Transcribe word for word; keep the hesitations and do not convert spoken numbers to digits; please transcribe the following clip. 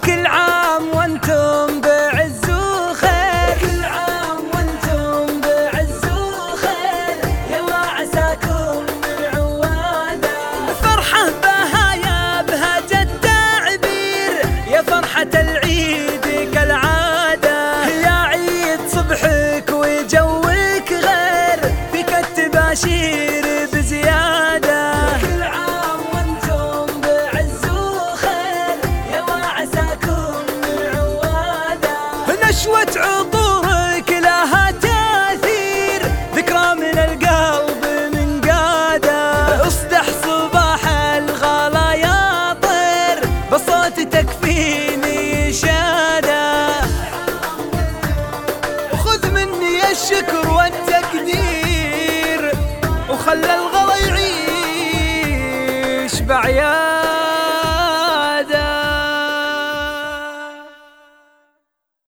كل عام وانتم بعز وخير، كل عام وانتم بعز وخير، يا وعساكم بالعوادة. فرحة بهايا بهجة التعبير، يا فرحة العيد كالعادة، يا عيد صبحك وجوك غير، فيك التباشير بزيادة. كل عام وانتم بعز وخير، يا وعساكم بالعوادة. نشوة عطورك لها تأثير، ذكرى من القلب من قادة. اصدح صباح الغلا يا طير، بصوت تكفيني شادة. خذ مني الشكر والتقدير، وخلى الغلا يعيش بعياد.